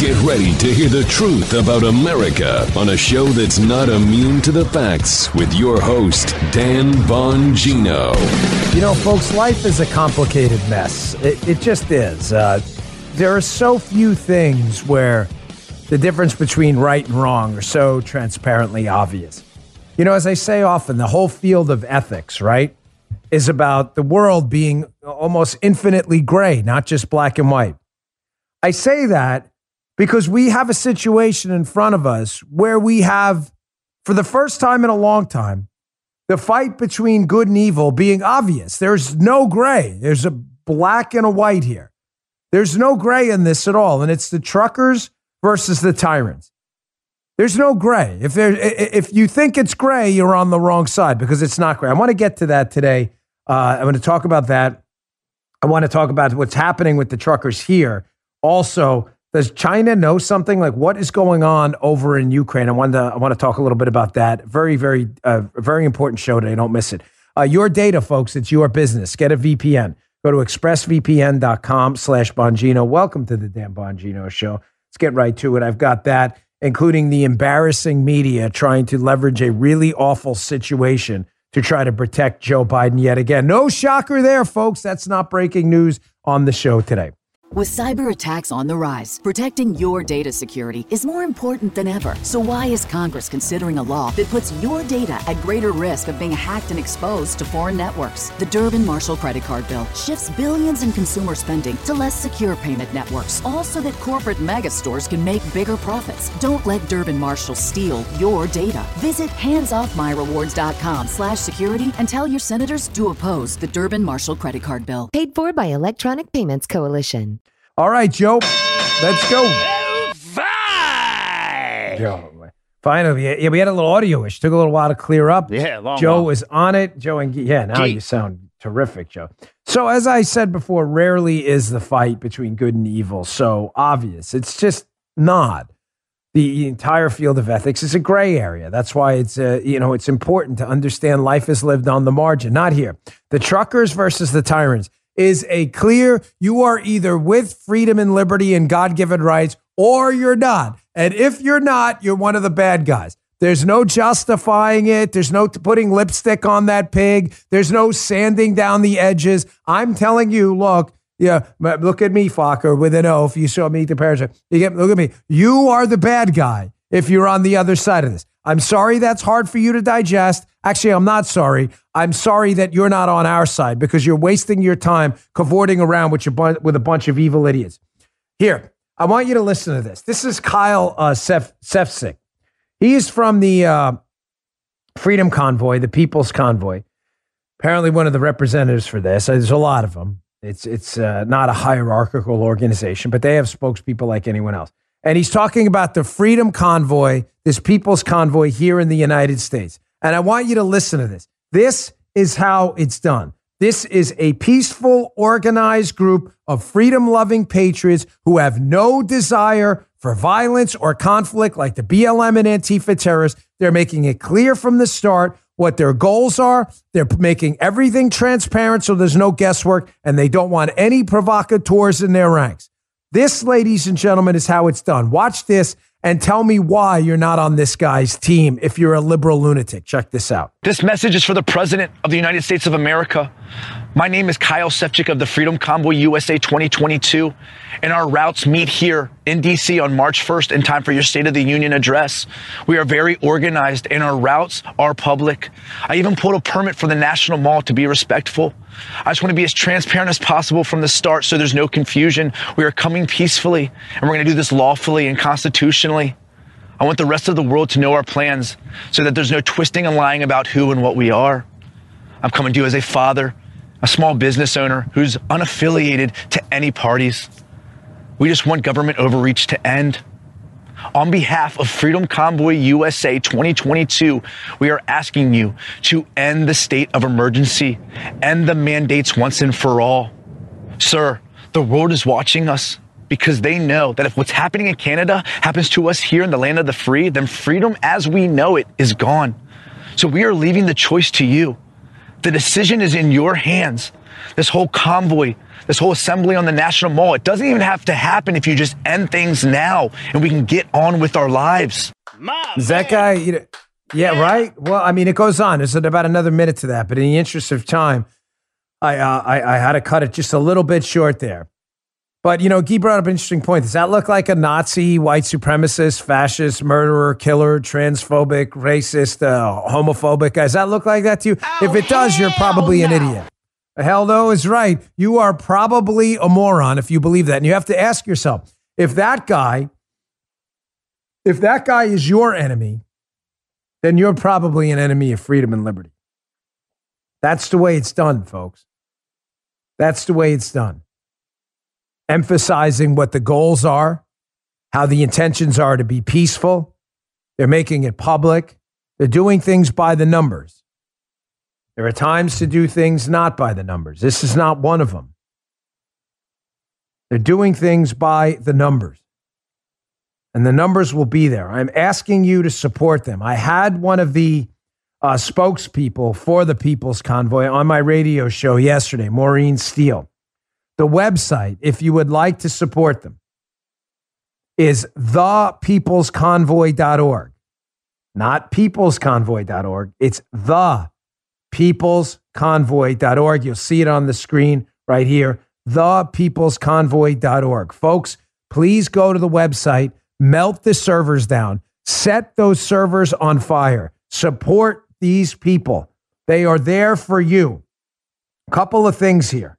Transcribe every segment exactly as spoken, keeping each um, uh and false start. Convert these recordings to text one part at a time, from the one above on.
Get ready to hear the truth about America on a show that's not immune to the facts with your host, Dan Bongino. You know, folks, life is a complicated mess. It, it just is. Uh, there are so few things where the difference between right and wrong are so transparently obvious. You know, as I say often, the whole field of ethics, right, is about the world being almost infinitely gray, not just black and white. I say that because we have a situation in front of us where we have, for the first time in a long time, the fight between good and evil being obvious. There's no gray. There's a black and a white here. There's no gray in this at all. And it's the truckers versus the tyrants. There's no gray. If there, if you think it's gray, you're on the wrong side because it's not gray. I want to get to that today. Uh, I'm going to talk about that. I want to talk about what's happening with the truckers here. Also, does China know something? Like, what is going on over in Ukraine? I want to I want to talk a little bit about that. Very, very, uh, very important show today. Don't miss it. Uh, your data, folks. It's your business. Get a V P N. Go to expressvpn.com slash Bongino. Welcome to the Dan Bongino Show. Let's get right to it. I've got that, including the embarrassing media trying to leverage a really awful situation to try to protect Joe Biden yet again. No shocker there, folks. That's not breaking news on the show today. With cyber attacks on the rise, protecting your data security is more important than ever. So why is Congress considering a law that puts your data at greater risk of being hacked and exposed to foreign networks? The Durbin-Marshall credit card bill shifts billions in consumer spending to less secure payment networks, all so that corporate mega stores can make bigger profits. Don't let Durbin-Marshall steal your data. Visit handsoffmyrewards.com slash security and tell your senators to oppose the Durbin-Marshall credit card bill. Paid for by Electronic Payments Coalition. All right, Joe, let's go. Fine. Joe, finally, yeah, we had a little audio issue. Took a little while to clear up. Yeah, long Joe long. was on it. Joe and yeah, now Gee. you sound terrific, Joe. So as I said before, rarely is the fight between good and evil so obvious. It's just not. The entire field of ethics is a gray area. That's why it's uh, you know it's important to understand life is lived on the margin, not here. The truckers versus the tyrants is a clear, you are either with freedom and liberty and God-given rights, or you're not. And if you're not, you're one of the bad guys. There's no justifying it. There's no putting lipstick on that pig. There's no sanding down the edges. I'm telling you, look, yeah, look at me, Fokker, with an O. If you saw me, the parents, you get, look at me. You are the bad guy if you're on the other side of this. I'm sorry that's hard for you to digest. Actually, I'm not sorry. I'm sorry that you're not on our side because you're wasting your time cavorting around with, your bu- with a bunch of evil idiots. Here, I want you to listen to this. This is Kyle uh, Sef- Sefcik. He is from the uh, Freedom Convoy, the People's Convoy. Apparently one of the representatives for this. There's a lot of them. It's, it's uh, not a hierarchical organization, but they have spokespeople like anyone else. And he's talking about the Freedom Convoy, this People's Convoy here in the United States. And I want you to listen to this. This is how it's done. This is a peaceful, organized group of freedom-loving patriots who have no desire for violence or conflict like the B L M and Antifa terrorists. They're making it clear from the start what their goals are. They're making everything transparent so there's no guesswork, and they don't want any provocateurs in their ranks. This, ladies and gentlemen, is how it's done. Watch this and tell me why you're not on this guy's team if you're a liberal lunatic. Check this out. This message is for the President of the United States of America. My name is Kyle Sefcik of the Freedom Convoy U S A twenty twenty-two, and our routes meet here in D C on March first in time for your State of the Union address. We are very organized, and our routes are public. I even pulled a permit for the National Mall to be respectful. I just want to be as transparent as possible from the start so there's no confusion. We are coming peacefully, and we're going to do this lawfully and constitutionally. I want the rest of the world to know our plans so that there's no twisting and lying about who and what we are. I'm coming to you as a father, a small business owner who's unaffiliated to any parties. We just want government overreach to end. On behalf of Freedom Convoy U S A twenty twenty-two, we are asking you to end the state of emergency, end the mandates once and for all. Sir, the world is watching us because they know that if what's happening in Canada happens to us here in the land of the free, then freedom as we know it is gone. So we are leaving the choice to you. The decision is in your hands. this whole convoy, this whole assembly on the National Mall. It doesn't even have to happen if you just end things now and we can get on with our lives. Is that guy, you know, yeah, yeah, right? Well, I mean, it goes on. There's about another minute to that, but in the interest of time, I, uh, I, I had to cut it just a little bit short there. But, you know, Guy brought up an interesting point. Does that look like a Nazi, white supremacist, fascist, murderer, killer, transphobic, racist, uh, homophobic guy? Does that look like that to you? Oh, if it does, you're probably no. an idiot. Hell no is right. You are probably a moron if you believe that. And you have to ask yourself, if that guy, if that guy is your enemy, then you're probably an enemy of freedom and liberty. That's the way it's done, folks. That's the way it's done. Emphasizing what the goals are, how the intentions are to be peaceful. They're making it public. They're doing things by the numbers. There are times to do things not by the numbers. This is not one of them. They're doing things by the numbers. And the numbers will be there. I'm asking you to support them. I had one of the uh, spokespeople for the People's Convoy on my radio show yesterday, Maureen Steele. The website, if you would like to support them, is the peoples convoy dot org. Not peoples convoy dot org. It's the peoples convoy dot org. You'll see it on the screen right here. the peoples convoy dot org. Folks, please go to the website, melt the servers down, set those servers on fire. Support these people. They are there for you. Couple of things here.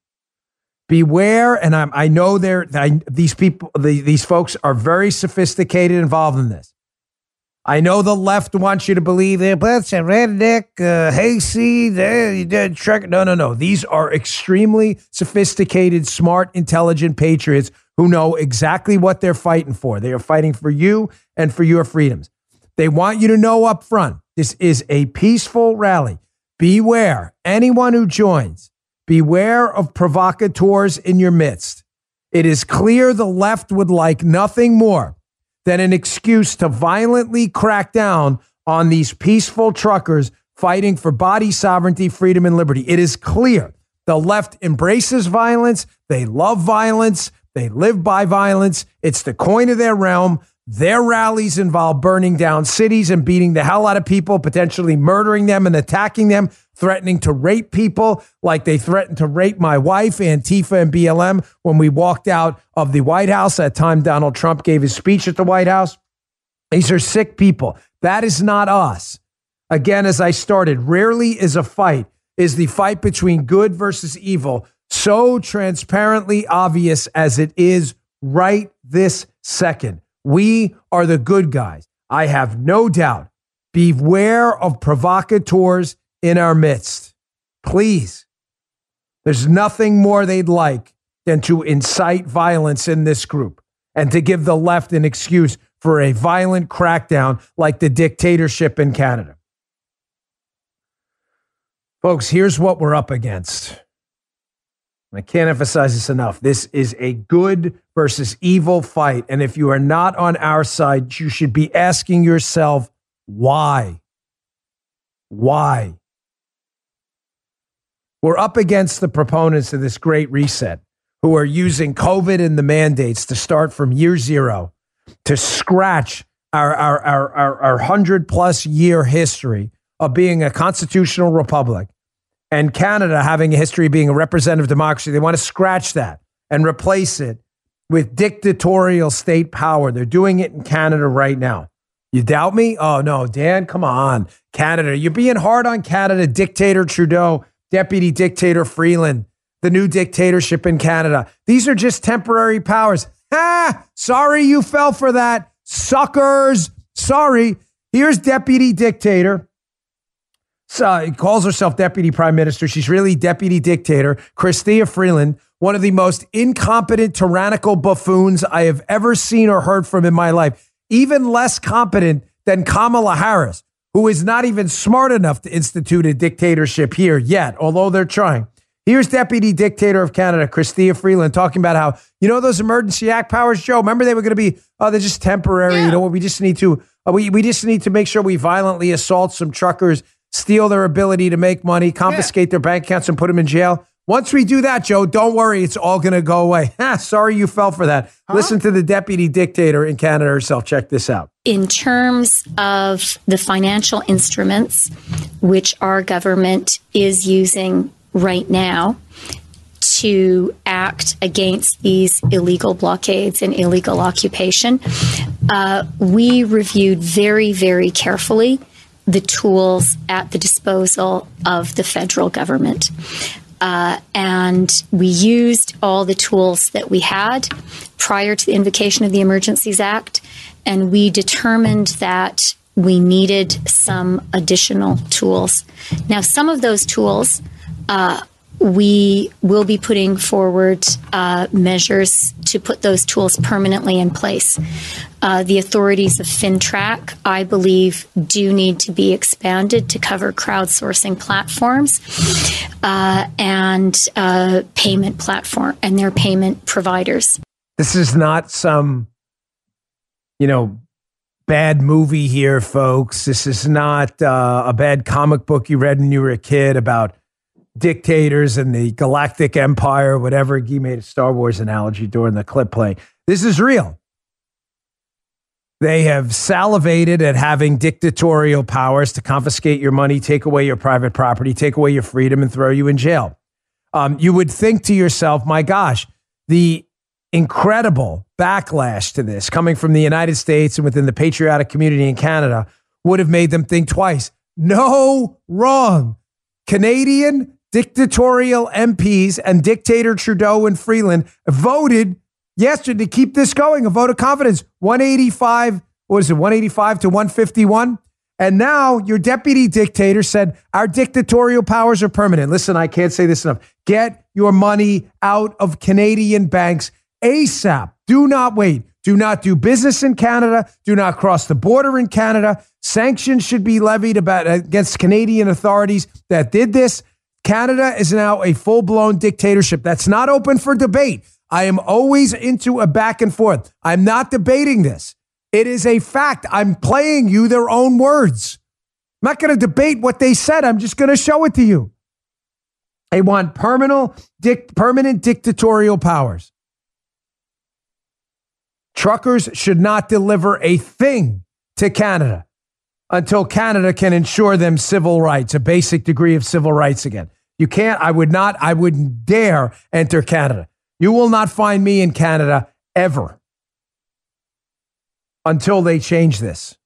Beware, and I'm, I know they're, I, these people, the, these folks are very sophisticated, involved in this. I know the left wants you to believe they're bunch of redneck, uh, hayseed, uh, you did truck. No, no, no. These are extremely sophisticated, smart, intelligent patriots who know exactly what they're fighting for. They are fighting for you and for your freedoms. They want you to know up front, this is a peaceful rally. Beware, anyone who joins. Beware of provocateurs in your midst. It is clear the left would like nothing more than an excuse to violently crack down on these peaceful truckers fighting for body sovereignty, freedom, and liberty. It is clear the left embraces violence. They love violence. They live by violence. It's the coin of their realm. Their rallies involve burning down cities and beating the hell out of people, potentially murdering them and attacking them, threatening to rape people like they threatened to rape my wife, Antifa and B L M, when we walked out of the White House that time Donald Trump gave his speech at the White House. These are sick people. That is not us. Again, as I started, rarely is a fight, is the fight between good versus evil so transparently obvious as it is right this second. We are the good guys. I have no doubt. Beware of provocateurs in our midst. Please. There's nothing more they'd like than to incite violence in this group and to give the left an excuse for a violent crackdown like the dictatorship in Canada. Folks, here's what we're up against. I can't emphasize this enough. This is a good versus evil fight. And if you are not on our side, you should be asking yourself, why? Why? We're up against the proponents of this great reset who are using COVID and the mandates to start from year zero to scratch our, our, our, our, our hundred plus year history of being a constitutional republic. And Canada having a history of being a representative democracy. They want to scratch that and replace it with dictatorial state power. They're doing it in Canada right now. You doubt me? Oh, no, Dan, come on. Canada, you're being hard on Canada. Dictator Trudeau, Deputy Dictator Freeland, the new dictatorship in Canada. These are just temporary powers. Ah, sorry you fell for that. Suckers. Sorry. Here's Deputy Dictator. So he calls herself Deputy Prime Minister. She's really Deputy Dictator. Chrystia Freeland, one of the most incompetent, tyrannical buffoons I have ever seen or heard from in my life. Even less competent than Kamala Harris, who is not even smart enough to institute a dictatorship here yet, although they're trying. Here's Deputy Dictator of Canada, Chrystia Freeland, talking about how, you know, those Emergency Act powers, Joe, remember they were going to be, oh, they're just temporary. Yeah. You know what? We just need to, uh, we, we just need to make sure we violently assault some truckers, steal their ability to make money, confiscate yeah. their bank accounts and put them in jail. Once we do that, Joe, don't worry. It's all going to go away. Sorry you fell for that. Huh? Listen to the deputy dictator in Canada herself. Check this out. In terms of the financial instruments which our government is using right now to act against these illegal blockades and illegal occupation, uh, we reviewed very, very carefully the tools at the disposal of the federal government. Uh, and we used all the tools that we had prior to the invocation of the Emergencies Act, and we determined that we needed some additional tools. Now, some of those tools, uh, we will be putting forward uh, measures to put those tools permanently in place. Uh, the authorities of FinTrack, I believe, do need to be expanded to cover crowdsourcing platforms uh, and uh, payment platform and their payment providers. This is not some, you know, bad movie here, folks. This is not uh, a bad comic book you read when you were a kid about dictators and the galactic empire, whatever. He made a Star Wars analogy during the clip play. This is real. They have salivated at having dictatorial powers to confiscate your money, take away your private property, take away your freedom, and throw you in jail. Um, you would think to yourself, my gosh, the incredible backlash to this coming from the United States and within the patriotic community in Canada would have made them think twice. No, wrong. Canadian dictatorial M Ps and dictator Trudeau and Freeland voted yesterday to keep this going, a vote of confidence, one eighty-five, what is it, one eighty-five to one fifty-one? And now your deputy dictator said, our dictatorial powers are permanent. Listen, I can't say this enough. Get your money out of Canadian banks ASAP. Do not wait. Do not do business in Canada. Do not cross the border in Canada. Sanctions should be levied about against Canadian authorities that did this. Canada is now a full-blown dictatorship. That's not open for debate. I am always into a back and forth. I'm not debating this. It is a fact. I'm playing you their own words. I'm not going to debate what they said. I'm just going to show it to you. They want permanent, dic- permanent dictatorial powers. Truckers should not deliver a thing to Canada until Canada can ensure them civil rights, a basic degree of civil rights again. You can't, I would not, I wouldn't dare enter Canada. You will not find me in Canada ever until they change this.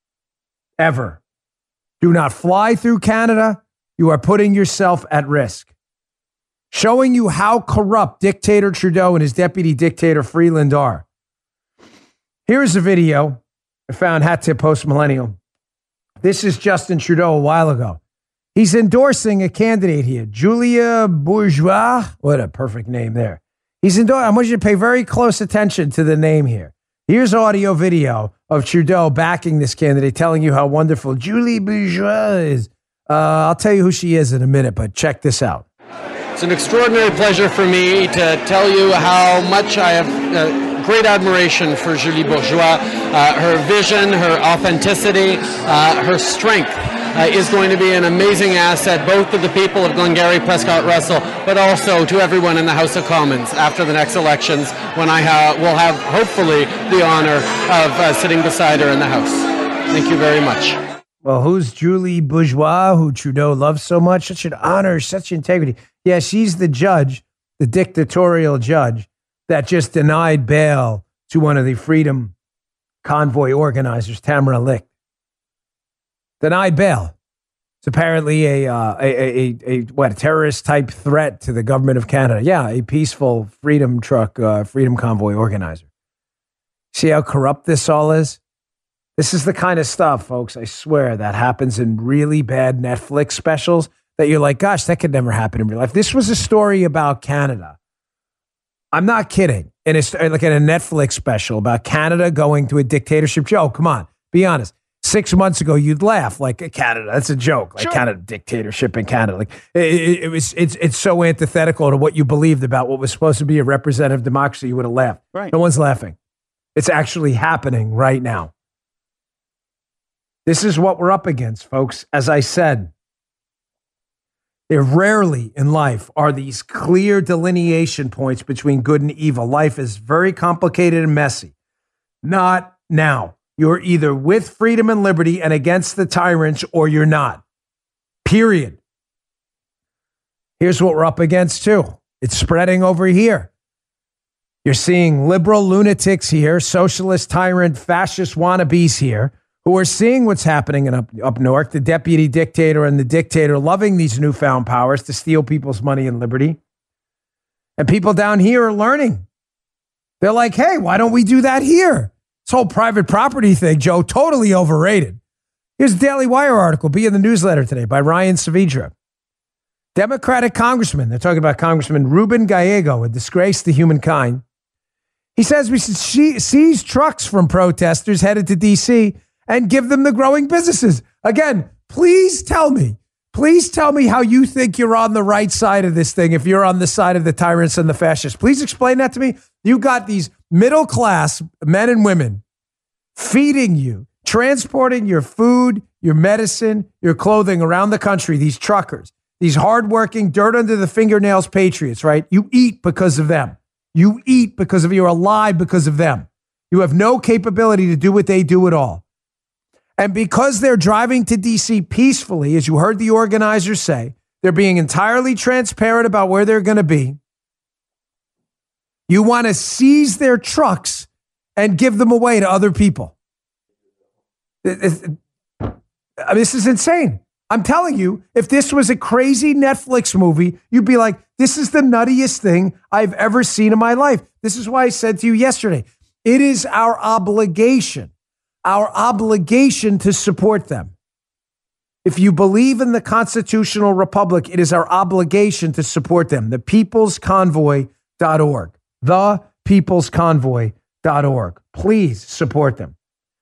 Ever. Do not fly through Canada. You are putting yourself at risk. Showing you how corrupt dictator Trudeau and his deputy dictator Freeland are. Here's a video I found, Hat Tip Post Millennial. This is Justin Trudeau a while ago. He's endorsing a candidate here, Julia Bourgeois. What a perfect name there. He's endorsing. I want you to pay very close attention to the name here. Here's audio video of Trudeau backing this candidate, telling you how wonderful Julie Bourgeois is. Uh, I'll tell you who she is in a minute, but check this out. It's an extraordinary pleasure for me to tell you how much I have uh, great admiration for Julie Bourgeois. Uh, her vision, her authenticity, uh, her strength uh, is going to be an amazing asset both to the people of Glengarry, Prescott, Russell, but also to everyone in the House of Commons after the next elections, when I ha- will have, hopefully, the honor of uh, sitting beside her in the House. Thank you very much. Well, who's Julie Bourgeois, who Trudeau loves so much? Such an honor, such integrity. Yeah, she's the judge, the dictatorial judge that just denied bail to one of the Freedom Convoy organizers, Tamara Licht. Denied bail. It's apparently a, uh, a, a, a, what, a terrorist type threat to the government of Canada. Yeah, a peaceful Freedom Truck, uh, Freedom Convoy organizer. See how corrupt this all is? This is the kind of stuff, folks, I swear, that happens in really bad Netflix specials that you're like, gosh, that could never happen in real life. This was a story about Canada. I'm not kidding. And it's like in a Netflix special about Canada going to a dictatorship. Joe, come on, be honest. Six months ago, you'd laugh like Canada. That's a joke. Like sure. Canada dictatorship in Canada. Like it, it, it was. It's it's so antithetical to what you believed about what was supposed to be a representative democracy. You would have laughed. Right. No one's laughing. It's actually happening right now. This is what we're up against, folks. As I said, There rarely in life are these clear delineation points between good and evil. Life is very complicated and messy. Not now. You're either with freedom and liberty and against the tyrants, or you're not. Period. Here's what we're up against, too. It's spreading over here. You're seeing liberal lunatics here, socialist, tyrant, fascist wannabes here, who are seeing what's happening in up, up north, the deputy dictator and the dictator loving these newfound powers to steal people's money and liberty. And people down here are learning. They're like, hey, why don't we do that here? This whole private property thing, Joe, totally overrated. Here's a Daily Wire article, be in the newsletter today, by Ryan Saavedra. Democratic congressman, they're talking about Congressman Ruben Gallego, a disgrace to humankind. He says we should seize trucks from protesters headed to D C and give them the growing businesses. Again, please tell me, please tell me how you think you're on the right side of this thing if you're on the side of the tyrants and the fascists. Please explain that to me. You got these middle-class men and women feeding you, transporting your food, your medicine, your clothing around the country, these truckers, these hardworking, dirt under the fingernails patriots, right? You eat because of them. You eat because of, you're alive because of them. You have no capability to do what they do at all. And because they're driving to D C peacefully, as you heard the organizers say, they're being entirely transparent about where they're going to be. You want to seize their trucks and give them away to other people. This is insane. I'm telling you, if this was a crazy Netflix movie, you'd be like, this is the nuttiest thing I've ever seen in my life. This is why I said to you yesterday, it is our obligation, our obligation to support them. If you believe in the constitutional republic, it is our obligation to support them. the peoples convoy dot org. the peoples convoy dot org. Please support them.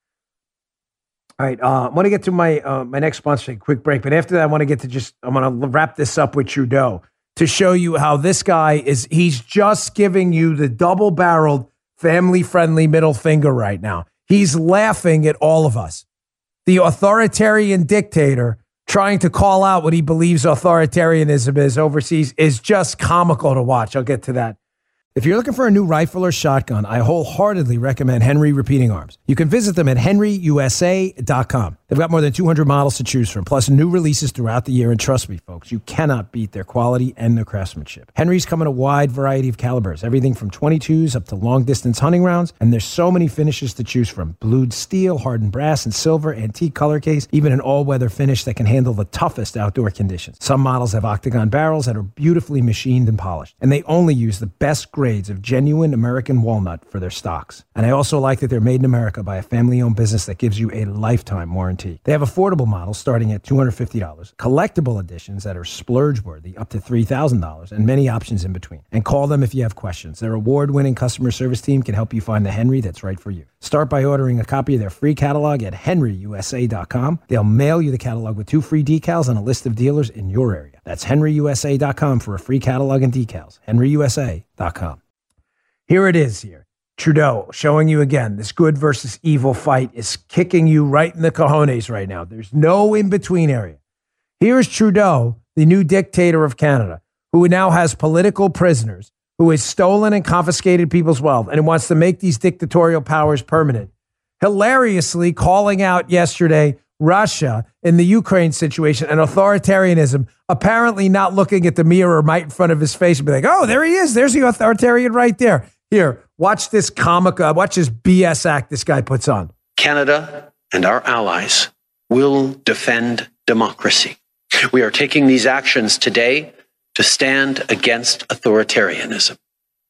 All right, uh, I want to get to my uh, my next sponsor, a quick break. But after that, I want to get to just, I'm going to wrap this up with Trudeau to show you how this guy is, he's just giving you the double-barreled, family-friendly middle finger right now. He's laughing at all of us. The authoritarian dictator trying to call out what he believes authoritarianism is overseas is just comical to watch. I'll get to that. If you're looking for a new rifle or shotgun, I wholeheartedly recommend Henry Repeating Arms. You can visit them at henry u s a dot com. They've got more than two hundred models to choose from, plus new releases throughout the year. And trust me, folks, you cannot beat their quality and their craftsmanship. Henry's come in a wide variety of calibers, everything from twenty-twos up to long-distance hunting rounds. And there's so many finishes to choose from. Blued steel, hardened brass and silver, antique color case, even an all-weather finish that can handle the toughest outdoor conditions. Some models have octagon barrels that are beautifully machined and polished. And they only use the best grades of genuine American walnut for their stocks. And I also like that they're made in America by a family-owned business that gives you a lifetime warranty. They have affordable models starting at two hundred fifty dollars, collectible editions that are splurge-worthy up to three thousand dollars, and many options in between. And call them if you have questions. Their award-winning customer service team can help you find the Henry that's right for you. Start by ordering a copy of their free catalog at henry u s a dot com. They'll mail you the catalog with two free decals and a list of dealers in your area. That's henry u s a dot com for a free catalog and decals. henry u s a dot com. Here it is here. Trudeau showing you again, this good versus evil fight is kicking you right in the cojones right now. There's no in-between area. Here's Trudeau, the new dictator of Canada, who now has political prisoners, who has stolen and confiscated people's wealth, and wants to make these dictatorial powers permanent. Hilariously calling out yesterday Russia in the Ukraine situation and authoritarianism, apparently not looking at the mirror right in front of his face and be like, oh, there he is. There's the authoritarian right there. Here, watch this comic, uh, watch this B S act this guy puts on. Canada and our allies will defend democracy. We are taking these actions today to stand against authoritarianism.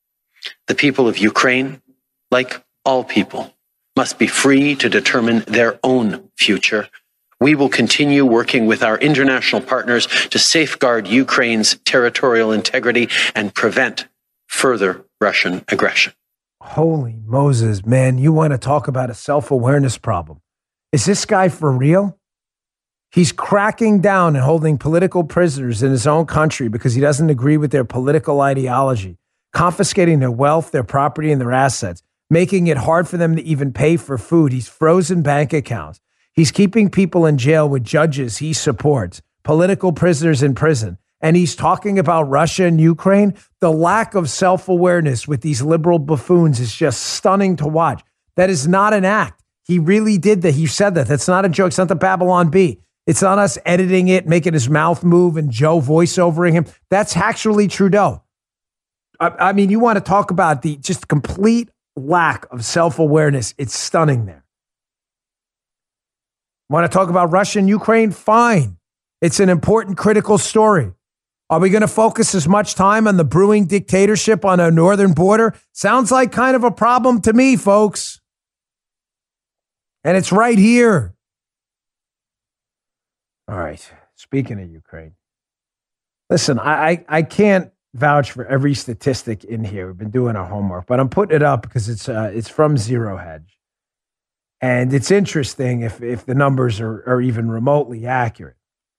The people of Ukraine, like all people, must be free to determine their own future. We will continue working with our international partners to safeguard Ukraine's territorial integrity and prevent further Russian aggression. Holy Moses, man, you want to talk about a self-awareness problem. Is this guy for real? He's cracking down and holding political prisoners in his own country because he doesn't agree with their political ideology, confiscating their wealth, their property, and their assets, making it hard for them to even pay for food. He's frozen bank accounts. He's keeping people in jail with judges he supports, political prisoners in prison, and he's talking about Russia and Ukraine, the lack of self-awareness with these liberal buffoons is just stunning to watch. That is not an act. He really did that. He said that. That's not a joke. It's not the Babylon Bee. It's not us editing it, making his mouth move and Joe voiceovering him. That's actually Trudeau. I, I mean, you want to talk about the just complete lack of self-awareness. It's stunning there. Want to talk about Russia and Ukraine? Fine. It's an important, critical story. Are we going to focus as much time on the brewing dictatorship on our northern border? Sounds like kind of a problem to me, folks. And it's right here. All right. Speaking of Ukraine, listen, I, I, I can't vouch for every statistic in here. We've been doing our homework, but I'm putting it up because it's uh, it's from Zero Hedge. And it's interesting if, if the numbers are, are even remotely accurate.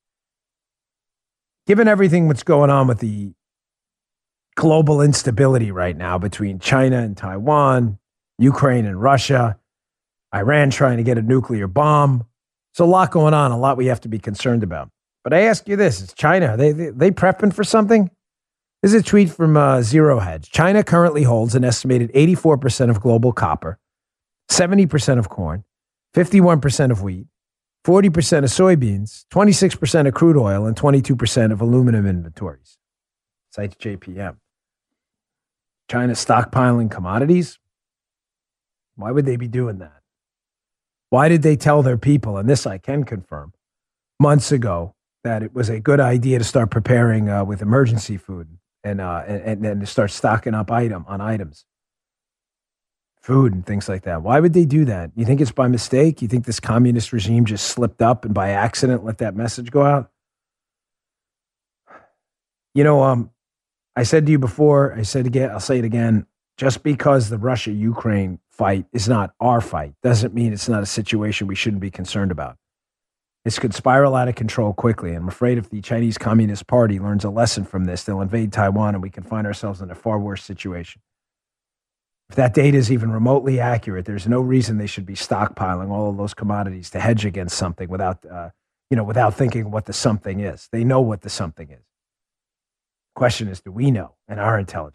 Given everything that's going on with the global instability right now between China and Taiwan, Ukraine and Russia, Iran trying to get a nuclear bomb, there's a lot going on, a lot we have to be concerned about. But I ask you this, is China, are they, they, they prepping for something? This is a tweet from uh, Zero Hedge. China currently holds an estimated eighty-four percent of global copper, seventy percent of corn, fifty-one percent of wheat, forty percent of soybeans, twenty-six percent of crude oil, and twenty-two percent of aluminum inventories. Cites J P M. China stockpiling commodities? Why would they be doing that? Why did they tell their people, and this I can confirm, months ago, that it was a good idea to start preparing uh, with emergency food and, uh, and, and to start stocking up item on items? Food and things like that. Why would they do that? You think it's by mistake? You think this communist regime just slipped up and by accident let that message go out? You know, um, I said to you before, I said again, I'll say it again, just because the Russia-Ukraine fight is not our fight doesn't mean it's not a situation we shouldn't be concerned about. This could spiral out of control quickly. I'm afraid if the Chinese Communist Party learns a lesson from this, they'll invade Taiwan and we can find ourselves in a far worse situation. If that data is even remotely accurate, there's no reason they should be stockpiling all of those commodities to hedge against something without, uh, you know, without thinking what the something is. They know what the something is. Question is, do we know in our intelligence?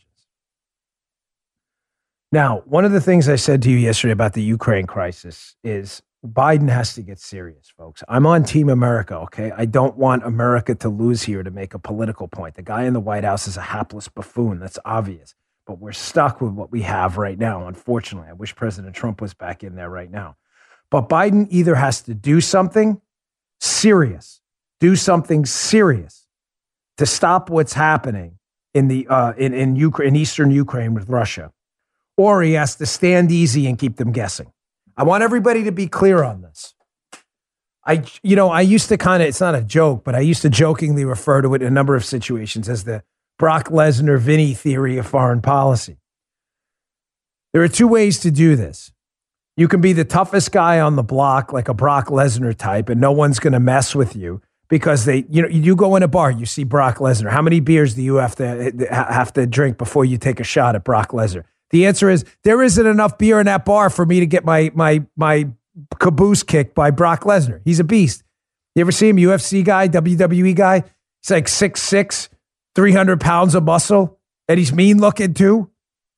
Now, one of the things I said to you yesterday about the Ukraine crisis is Biden has to get serious, folks. I'm on Team America, okay? I don't want America to lose here to make a political point. The guy in the White House is a hapless buffoon. That's obvious. But we're stuck with what we have right now, unfortunately. I wish President Trump was back in there right now. But Biden either has to do something serious, do something serious to stop what's happening in the uh, in in Ukraine, in eastern Ukraine with Russia, or he has to stand easy and keep them guessing. I want everybody to be clear on this. I, you know, I used to kind of, it's not a joke, but I used to jokingly refer to it in a number of situations as the Brock Lesnar Vinny theory of foreign policy. There are two ways to do this. You can be the toughest guy on the block, like a Brock Lesnar type, and no one's going to mess with you because they, you know, you go in a bar, you see Brock Lesnar. How many beers do you have to have to drink before you take a shot at Brock Lesnar? The answer is there isn't enough beer in that bar for me to get my my my caboose kicked by Brock Lesnar. He's a beast. You ever see him? U F C guy, W W E guy. He's like six six, three hundred pounds of muscle, and he's mean looking too.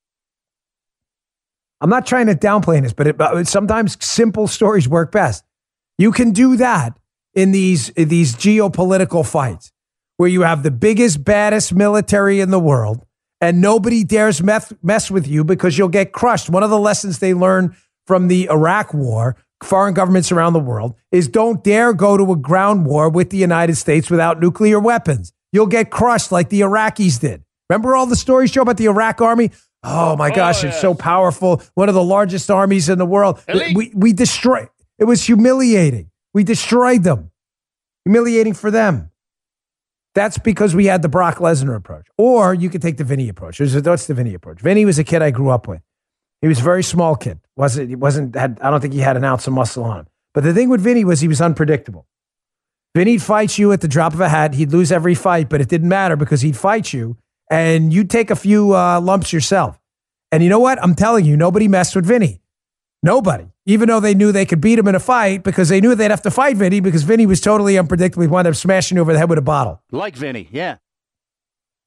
I'm not trying to downplay this, but it, sometimes simple stories work best. You can do that in these in these geopolitical fights where you have the biggest, baddest military in the world. And nobody dares mess, mess with you because you'll get crushed. One of the lessons they learned from the Iraq war, foreign governments around the world, is don't dare go to a ground war with the United States without nuclear weapons. You'll get crushed like the Iraqis did. Remember all the stories show about the Iraq army? Oh my gosh, oh, yes. It's so powerful. One of the largest armies in the world. Elite. We we destroyed. It was humiliating. We destroyed them. Humiliating for them. That's because we had the Brock Lesnar approach. Or you could take the Vinny approach. What's the Vinny approach? Vinny was a kid I grew up with. He was a very small kid. Wasn't, he wasn't, had, I don't think he had an ounce of muscle on him. But the thing with Vinny was he was unpredictable. Vinny'd fight you at the drop of a hat. He'd lose every fight, but it didn't matter because he'd fight you and you'd take a few uh, lumps yourself. And you know what? I'm telling you, nobody messed with Vinny. Nobody. Even though they knew they could beat him in a fight because they knew they'd have to fight Vinny because Vinny was totally unpredictable. He wound up smashing you over the head with a bottle. Like Vinny, yeah.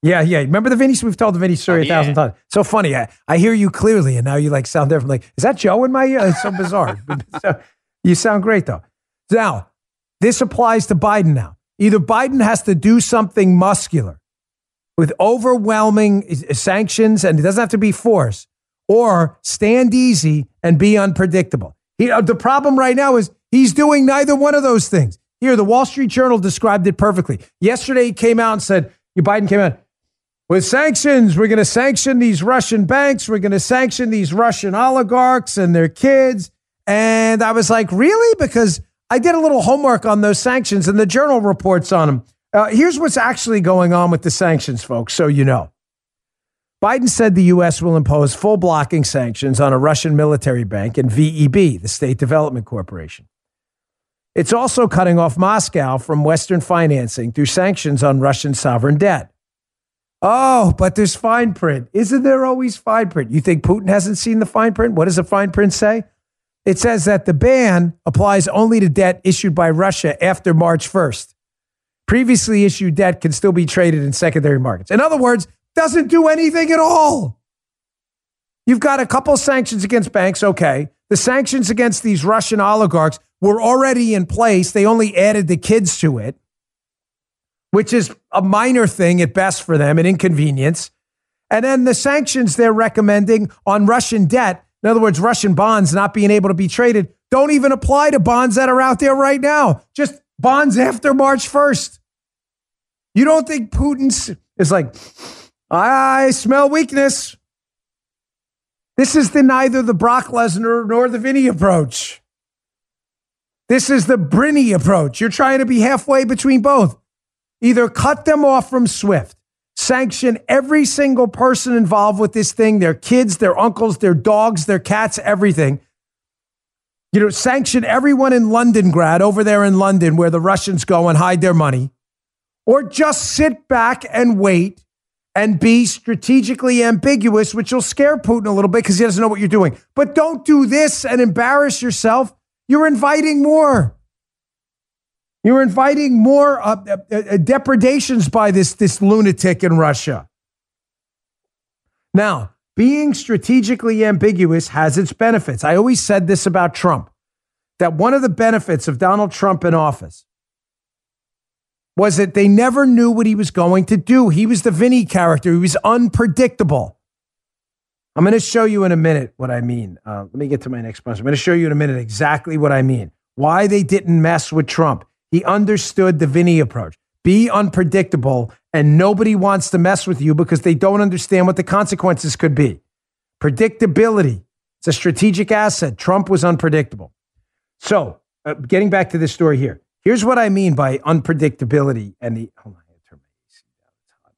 Yeah, yeah. Remember the Vinny? We've told the Vinny story oh, yeah. a thousand times. So funny. I, I hear you clearly, and now you like sound different. Like, is that Joe in my ear? It's so bizarre. So, you sound great, though. Now, this applies to Biden now. Either Biden has to do something muscular with overwhelming sanctions, and it doesn't have to be force, or stand easy and be unpredictable. He, uh, the problem right now is he's doing neither one of those things. Here, the Wall Street Journal described it perfectly. Yesterday, he came out and said, Biden came out, with sanctions, we're going to sanction these Russian banks. We're going to sanction these Russian oligarchs and their kids. And I was like, really? Because I did a little homework on those sanctions and the Journal reports on them. Uh, here's what's actually going on with the sanctions, folks, so you know. Biden said the U S will impose full blocking sanctions on a Russian military bank and V E B, the State Development Corporation. It's also cutting off Moscow from Western financing through sanctions on Russian sovereign debt. Oh, but there's fine print. Isn't there always fine print? You think Putin hasn't seen the fine print? What does the fine print say? It says that the ban applies only to debt issued by Russia after March first. Previously issued debt can still be traded in secondary markets. In other words, doesn't do anything at all. You've got a couple sanctions against banks, okay. The sanctions against these Russian oligarchs were already in place. They only added the kids to it, which is a minor thing at best for them, an inconvenience. And then the sanctions they're recommending on Russian debt, in other words, Russian bonds not being able to be traded, don't even apply to bonds that are out there right now. Just bonds after March first. You don't think Putin is like, I smell weakness. This is the neither the Brock Lesnar nor the Vinny approach. This is the Brinny approach. You're trying to be halfway between both. Either cut them off from SWIFT, sanction every single person involved with this thing, their kids, their uncles, their dogs, their cats, everything. You know, sanction everyone in Londongrad over there in London where the Russians go and hide their money. Or just sit back and wait and be strategically ambiguous, which will scare Putin a little bit because he doesn't know what you're doing. But don't do this and embarrass yourself. You're inviting more. You're inviting more uh, uh, uh, depredations by this, this lunatic in Russia. Now, being strategically ambiguous has its benefits. I always said this about Trump, that one of the benefits of Donald Trump in office was that they never knew what he was going to do. He was the Vinny character. He was unpredictable. I'm going to show you in a minute what I mean. Uh, let me get to my next point. I'm going to show you in a minute exactly what I mean. Why they didn't mess with Trump. He understood the Vinny approach. Be unpredictable, and nobody wants to mess with you because they don't understand what the consequences could be. Predictability. It's a strategic asset. Trump was unpredictable. So, uh, getting back to this story here. Here's what I mean by unpredictability and the... Hold on, I turn my A C down.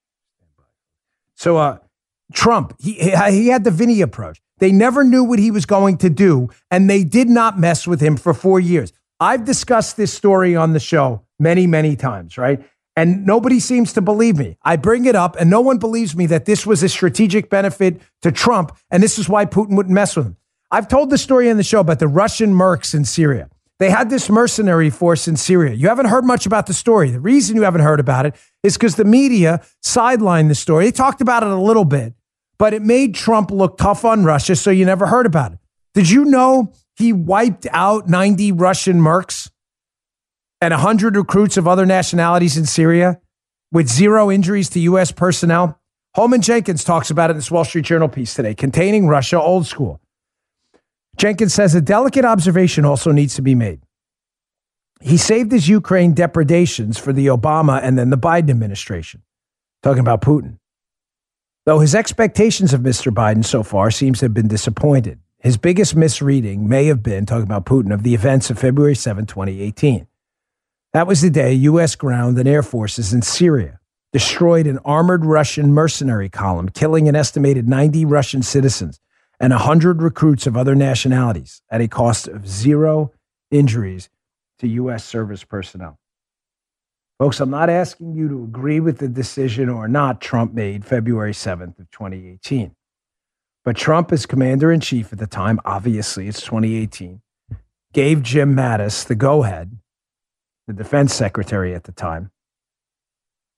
So, uh, Trump, he, he had the Vinny approach. They never knew what he was going to do, and they did not mess with him for four years. I've discussed this story on the show many, many times, right? And nobody seems to believe me. I bring it up, and no one believes me that this was a strategic benefit to Trump, and this is why Putin wouldn't mess with him. I've told the story on the show about the Russian mercs in Syria. They had this mercenary force in Syria. You haven't heard much about the story. The reason you haven't heard about it is because the media sidelined the story. They talked about it a little bit, but it made Trump look tough on Russia, so you never heard about it. Did you know he wiped out ninety Russian mercs and one hundred recruits of other nationalities in Syria with zero injuries to U S personnel? Holman Jenkins talks about it in this Wall Street Journal piece today, Containing Russia Old School. Jenkins says a delicate observation also needs to be made. He saved his Ukraine depredations for the Obama and then the Biden administration, talking about Putin. Though his expectations of Mister Biden so far seems to have been disappointed. His biggest misreading may have been, talking about Putin, of the events of February seventh, twenty eighteen. That was the day U S ground and air forces in Syria destroyed an armored Russian mercenary column, killing an estimated ninety Russian citizens and one hundred recruits of other nationalities at a cost of zero injuries to U S service personnel. Folks, I'm not asking you to agree with the decision or not Trump made February seventh of twenty eighteen. But Trump, as commander-in-chief at the time, obviously it's twenty eighteen, gave Jim Mattis the go-ahead, the defense secretary at the time,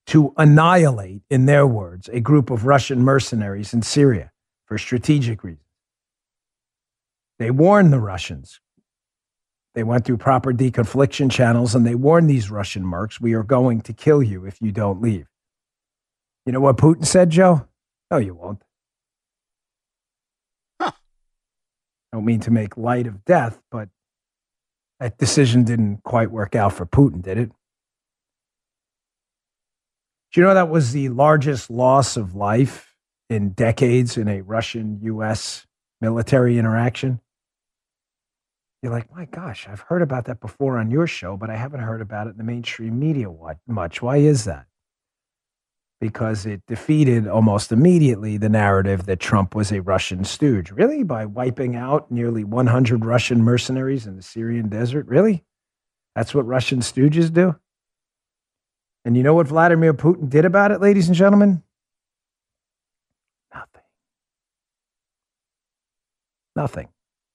to annihilate, in their words, a group of Russian mercenaries in Syria for strategic reasons. They warned the Russians. They went through proper deconfliction channels and they warned these Russian mercs, we are going to kill you if you don't leave. You know what Putin said, Joe? No, you won't. Huh. I don't mean to make light of death, but that decision didn't quite work out for Putin, did it? Do you know that was the largest loss of life in decades in a Russian-U S military interaction? You're like, my gosh, I've heard about that before on your show, but I haven't heard about it in the mainstream media much. Why is that? Because it defeated almost immediately the narrative that Trump was a Russian stooge. Really? By wiping out nearly one hundred Russian mercenaries in the Syrian desert? Really? That's what Russian stooges do? And you know what Vladimir Putin did about it, ladies and gentlemen? Nothing. Nothing.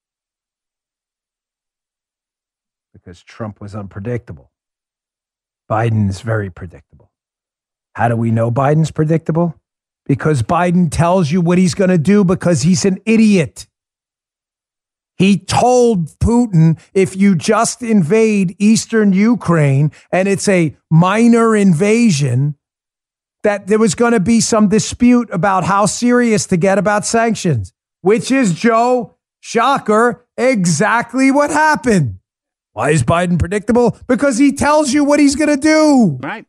Because Trump was unpredictable. Biden is very predictable. How do we know Biden's predictable? Because Biden tells you what he's going to do because he's an idiot. He told Putin, if you just invade eastern Ukraine and it's a minor invasion, that there was going to be some dispute about how serious to get about sanctions, which is, Joe, shocker, exactly what happened. Why is Biden predictable? Because he tells you what he's going to do. Right.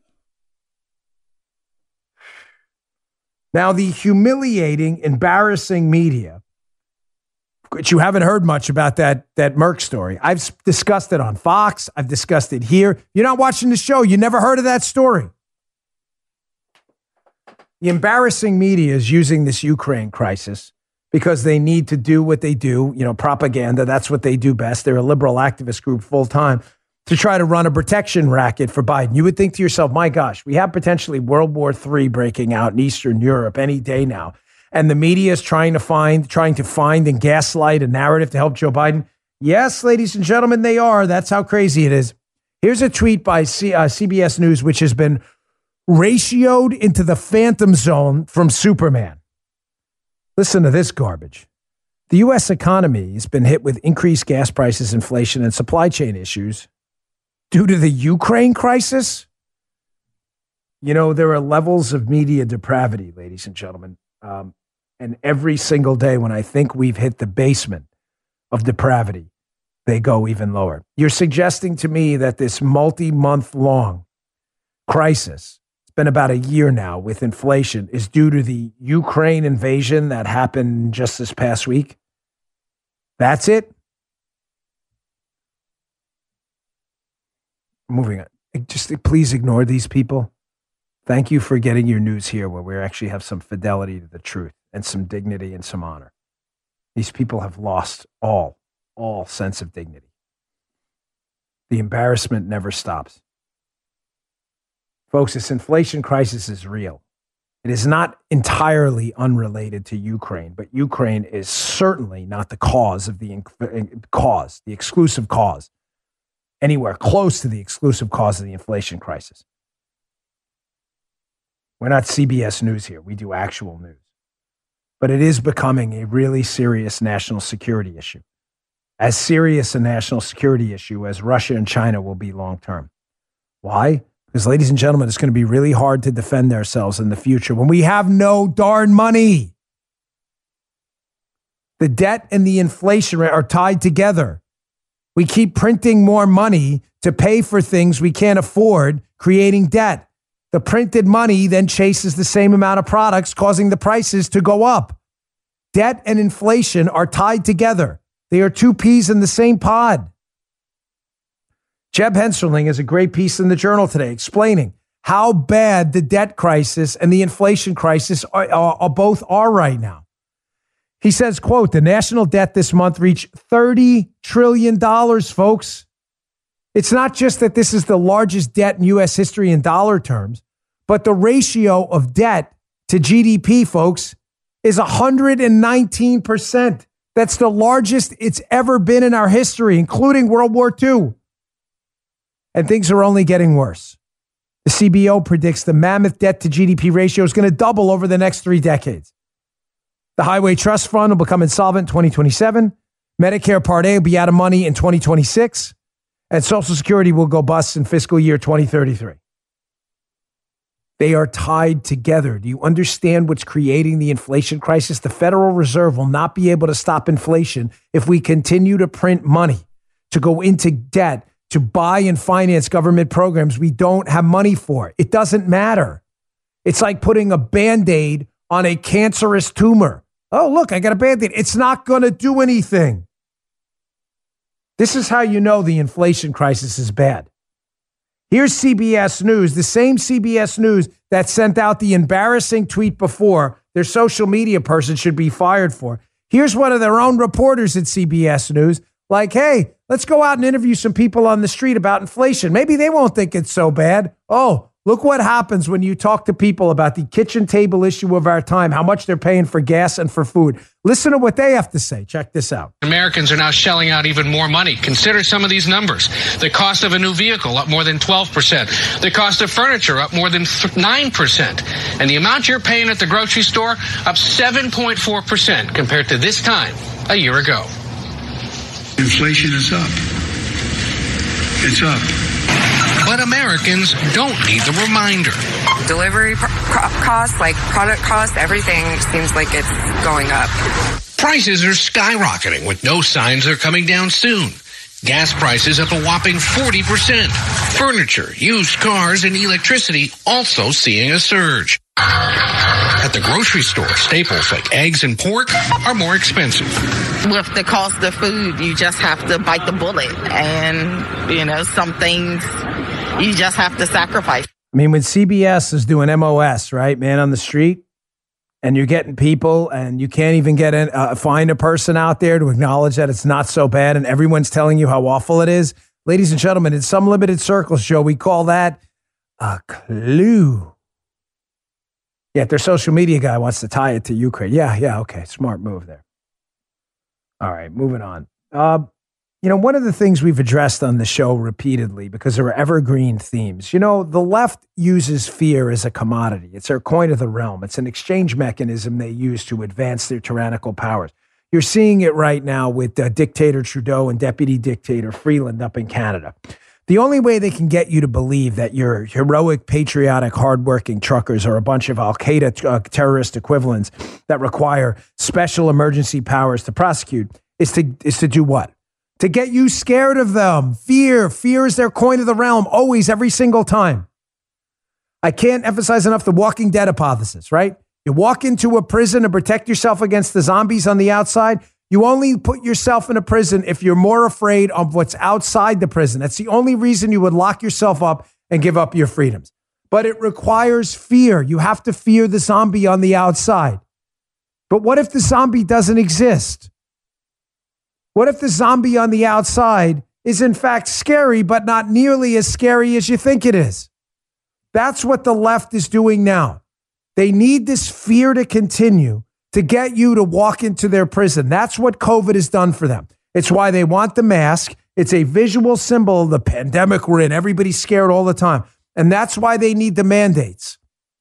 Now, the humiliating, embarrassing media, which you haven't heard much about that, that Merck story. I've discussed it on Fox. I've discussed it here. You're not watching the show. You never heard of that story. The embarrassing media is using this Ukraine crisis because they need to do what they do, you know, propaganda. That's what they do best. They're a liberal activist group full time to try to run a protection racket for Biden. You would think to yourself, my gosh, we have potentially World War Three breaking out in Eastern Europe any day now. And the media is trying to find, trying to find and gaslight a narrative to help Joe Biden. Yes, ladies and gentlemen, they are. That's how crazy it is. Here's a tweet by C, uh, C B S News, which has been ratioed into the phantom zone from Superman. Listen to this garbage. The U S economy has been hit with increased gas prices, inflation, and supply chain issues due to the Ukraine crisis. You know, there are levels of media depravity, ladies and gentlemen. Um, and every single day when I think we've hit the basement of depravity, they go even lower. You're suggesting to me that this multi-month long crisis, it's been about a year now with inflation, is due to the Ukraine invasion that happened just this past week? That's it? Moving on. Just please ignore these people. Thank you for getting your news here where we actually have some fidelity to the truth and some dignity and some honor. These people have lost all, all sense of dignity. The embarrassment never stops. Folks, this inflation crisis is real. It is not entirely unrelated to Ukraine, but Ukraine is certainly not the cause of the cause, the exclusive cause, anywhere close to the exclusive cause of the inflation crisis. We're not C B S News here. We do actual news. But it is becoming a really serious national security issue. As serious a national security issue as Russia and China will be long term. Why? Because, ladies and gentlemen, it's going to be really hard to defend ourselves in the future when we have no darn money. The debt and the inflation rate are tied together. We keep printing more money to pay for things we can't afford, creating debt. The printed money then chases the same amount of products, causing the prices to go up. Debt and inflation are tied together. They are two peas in the same pod. Jeb Hensarling has a great piece in the Journal today explaining how bad the debt crisis and the inflation crisis are, are, are both are right now. He says, quote, the national debt this month reached thirty trillion dollars, folks. It's not just that this is the largest debt in U S history in dollar terms, but the ratio of debt to G D P, folks, is one hundred nineteen percent. That's the largest it's ever been in our history, including World War Two. And things are only getting worse. The C B O predicts the mammoth debt to G D P ratio is going to double over the next three decades. The Highway Trust Fund will become insolvent in twenty twenty-seven. Medicare Part A will be out of money in twenty twenty-six. And Social Security will go bust in fiscal year twenty thirty-three. They are tied together. Do you understand what's creating the inflation crisis? The Federal Reserve will not be able to stop inflation if we continue to print money, to go into debt, to buy and finance government programs we don't have money for. It doesn't matter. It's like putting a Band-Aid on a cancerous tumor. Oh, look, I got a Band-Aid. It's not going to do anything. This is how you know the inflation crisis is bad. Here's C B S News, the same C B S News that sent out the embarrassing tweet before their social media person should be fired for. Here's one of their own reporters at C B S News, like, hey, let's go out and interview some people on the street about inflation. Maybe they won't think it's so bad. Oh, look what happens when you talk to people about the kitchen table issue of our time, how much they're paying for gas and for food. Listen to what they have to say. Check this out. Americans are now shelling out even more money. Consider some of these numbers. The cost of a new vehicle up more than twelve percent. The cost of furniture up more than nine percent. And the amount you're paying at the grocery store up seven point four percent compared to this time a year ago. Inflation is up. It's up. But Americans don't need the reminder. Delivery costs, like product costs, everything seems like it's going up. Prices are skyrocketing with no signs they're coming down soon. Gas prices up a whopping forty percent. Furniture, used cars, and electricity also seeing a surge. At the grocery store, staples like eggs and pork are more expensive. With the cost of food, you just have to bite the bullet. And, you know, some things you just have to sacrifice. I mean, when C B S is doing M O S, right, man on the street, and you're getting people and you can't even get in, uh, find a person out there to acknowledge that it's not so bad and everyone's telling you how awful it is. Ladies and gentlemen, in some limited circles, Joe, we call that a clue. Yeah, their social media guy wants to tie it to Ukraine. Yeah, yeah, okay, smart move there. All right, moving on. Uh, you know, one of the things we've addressed on the show repeatedly, because there are evergreen themes, you know, the left uses fear as a commodity. It's their coin of the realm. It's an exchange mechanism they use to advance their tyrannical powers. You're seeing it right now with uh, dictator Trudeau and deputy dictator Freeland up in Canada. The only way they can get you to believe that your heroic, patriotic, hardworking truckers are a bunch of Al-Qaeda uh, terrorist equivalents that require special emergency powers to prosecute is to is to do what? To get you scared of them. Fear. Fear is their coin of the realm, always, every single time. I can't emphasize enough the Walking Dead hypothesis, right? You walk into a prison to protect yourself against the zombies on the outside. You only put yourself in a prison if you're more afraid of what's outside the prison. That's the only reason you would lock yourself up and give up your freedoms. But it requires fear. You have to fear the zombie on the outside. But what if the zombie doesn't exist? What if the zombie on the outside is in fact scary, but not nearly as scary as you think it is? That's what the left is doing now. They need this fear to continue to get you to walk into their prison. That's what COVID has done for them. It's why they want the mask. It's a visual symbol of the pandemic we're in. Everybody's scared all the time. And that's why they need the mandates.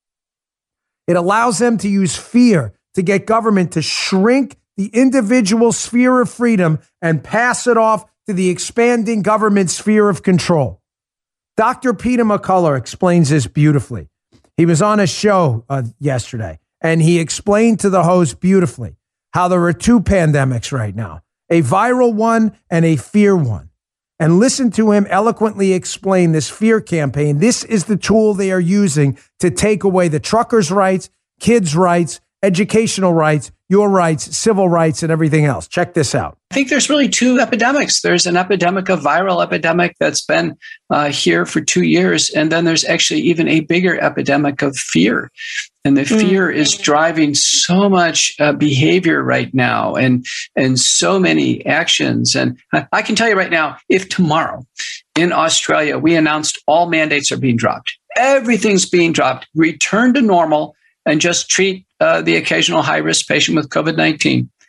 It allows them to use fear to get government to shrink the individual sphere of freedom and pass it off to the expanding government sphere of control. Doctor Peter McCullough explains this beautifully. He was on a show uh, yesterday, and he explained to the host beautifully how there are two pandemics right now, a viral one and a fear one. And listen to him eloquently explain this fear campaign. This is the tool they are using to take away the truckers' rights, kids' rights, educational rights, your rights, civil rights, and everything else. Check this out. I think there's really two epidemics. There's an epidemic, a viral epidemic that's been uh, here for two years. And then there's actually even a bigger epidemic of fear. And the fear mm-hmm. is driving so much uh, behavior right now and, and so many actions. And I, I can tell you right now, if tomorrow in Australia, we announced all mandates are being dropped, everything's being dropped, return to normal, and just treat uh, the occasional high-risk patient with COVID nineteen,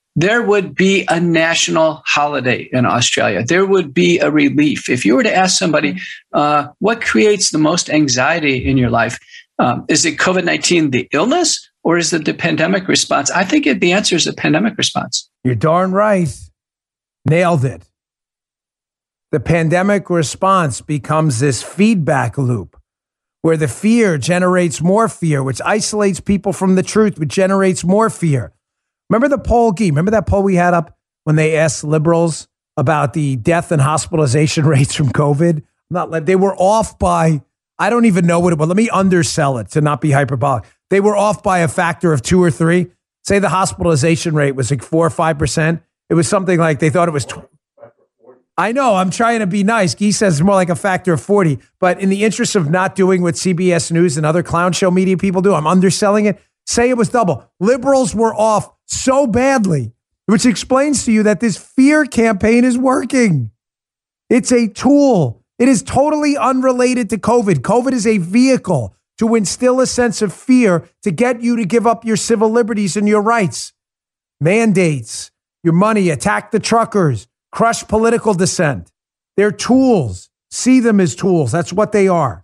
there would be a national holiday in Australia. There would be a relief. If you were to ask somebody, uh, what creates the most anxiety in your life? Um, is it COVID nineteen, the illness, or is it the pandemic response? I think it, the answer is the pandemic response. You're darn right. Nailed it. The pandemic response becomes this feedback loop where the fear generates more fear, which isolates people from the truth, which generates more fear. Remember the poll, Guy? Remember that poll we had up when they asked liberals about the death and hospitalization rates from COVID? Not, they were off by, I don't even know what it was. Let me undersell it to not be hyperbolic. They were off by a factor of two or three. Say the hospitalization rate was like four or five percent. It was something like they thought it was. Tw- I know, I'm trying to be nice. Guy says it's more like a factor of forty. But in the interest of not doing what C B S News and other clown show media people do, I'm underselling it. Say it was double. Liberals were off so badly, which explains to you that this fear campaign is working. It's a tool. It is totally unrelated to COVID. COVID is a vehicle to instill a sense of fear to get you to give up your civil liberties and your rights. Mandates, your money, attack the truckers, crush political dissent. They're tools. See them as tools. That's what they are.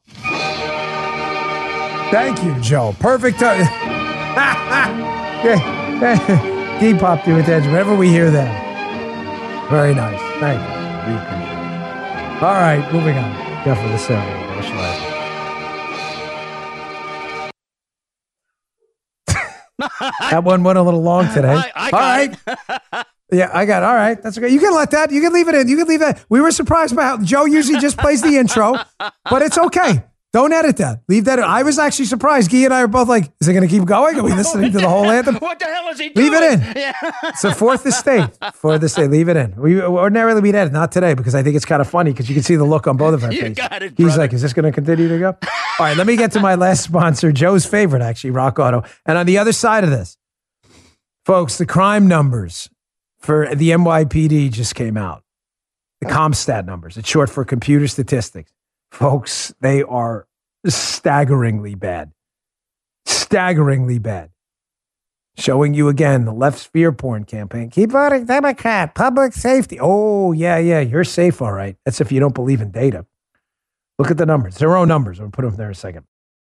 Thank you, Joe. Perfect. T- Keep pop to attention whenever we hear that. Very nice. Thank you. We appreciate it. All right, moving on. Jeff of the Center. That one went a little long today. I, I all right. It. Yeah, I got it. All right. That's okay. You can let that. You can leave it in. You can leave that. We were surprised by how Joe usually just plays the intro, but it's okay. Don't edit that. Leave that in. I was actually surprised. Guy and I are both like, is it going to keep going? Are we listening to the whole anthem? What the hell is he doing? Leave it in. Yeah. It's a fourth estate. Fourth estate. Leave it in. We ordinarily we'd edit. Not today because I think it's kind of funny because you can see the look on both of our you faces. Got it, He's brother. like, is this going to continue to go? All right, let me get to my last sponsor, Joe's favorite, actually, Rock Auto. And on the other side of this, folks, the crime numbers for the N Y P D just came out. The CompStat numbers. It's short for computer statistics. Folks, they are staggeringly bad. Staggeringly bad. Showing you again the left's fear porn campaign. Keep voting Democrat. Public safety. Oh, yeah, yeah. You're safe, all right. That's if you don't believe in data. Look at the numbers. Their own numbers. I'll put them there in a second.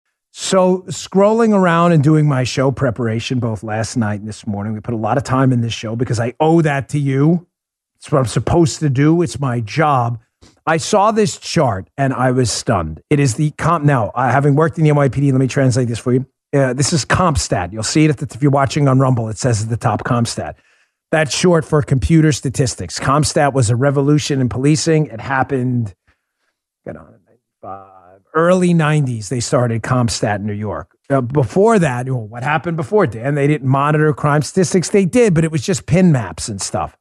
So scrolling around and doing my show preparation both last night and this morning, we put a lot of time in this show because I owe that to you. It's what I'm supposed to do. It's my job. I saw this chart and I was stunned. It is the comp. Now, uh, having worked in the N Y P D, let me translate this for you. Uh, this is CompStat. You'll see it at the, if you're watching on Rumble. It says at the top CompStat. That's short for computer statistics. CompStat was a revolution in policing. It happened, get on it, ninety-five, early nineties. They started CompStat in New York. Uh, before that, well, what happened before, Dan? They didn't monitor crime statistics. They did, but it was just pin maps and stuff.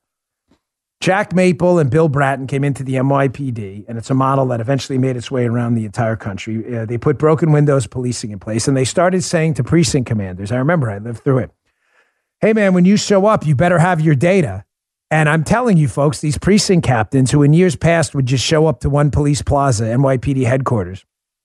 Jack Maple and Bill Bratton came into the N Y P D, and it's a model that eventually made its way around the entire country. Uh, they put broken windows policing in place, and they started saying to precinct commanders, I remember I lived through it, hey, man, when you show up, you better have your data. And I'm telling you, folks, these precinct captains who in years past would just show up to one police plaza, N Y P D headquarters,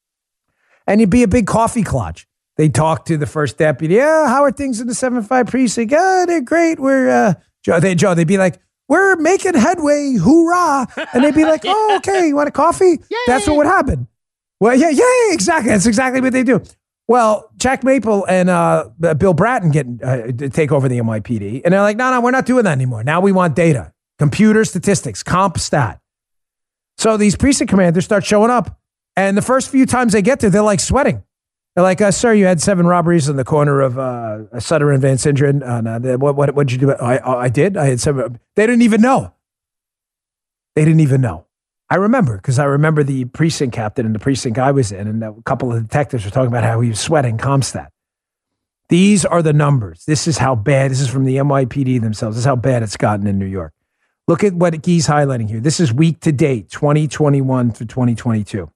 and you'd be a big coffee clutch. They'd talk to the first deputy. Yeah, how are things in the seven five precinct? Oh, they're great. We're, uh, Joe, they, Joe, they'd be like, we're making headway, hoorah. And they'd be like, oh, okay, you want a coffee? Yay. That's what would happen. Well, yeah, yeah, exactly. That's exactly what they do. Well, Jack Maple and uh, Bill Bratton get uh, take over the N Y P D. And they're like, no, no, we're not doing that anymore. Now we want data, computer statistics, CompStat. So these precinct commanders start showing up. And the first few times they get there, they're like sweating. They're like, uh, sir, you had seven robberies in the corner of uh, Sutter and Van Sinderen. Uh, no, what what what'd you do? I I did. I had seven. They didn't even know. They didn't even know. I remember because I remember the precinct captain and the precinct I was in, and a couple of detectives were talking about how he was sweating CompStat. These are the numbers. This is how bad. This is from the N Y P D themselves. This is how bad it's gotten in New York. Look at what Guy's highlighting here. This is week to date, twenty twenty-one to twenty twenty-two.